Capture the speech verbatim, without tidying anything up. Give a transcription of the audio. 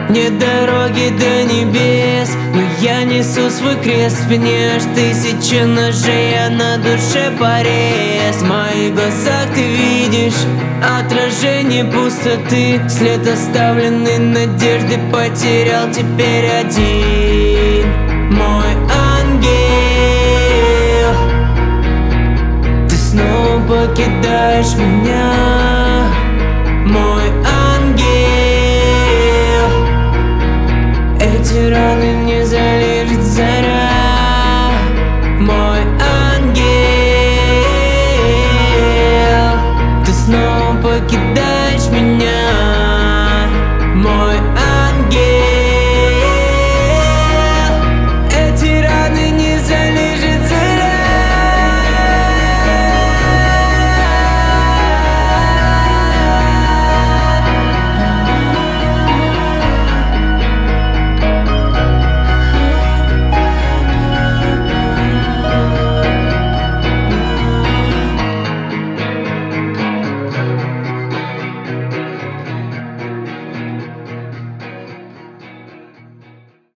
Нет дороги до небес, но я несу свой крест. В спине аж тысяча ножей, а на душе порез. В моих глазах ты видишь отражение пустоты, след оставленный надежды потерял теперь один. Мой ангел, ты снова покидаешь меня.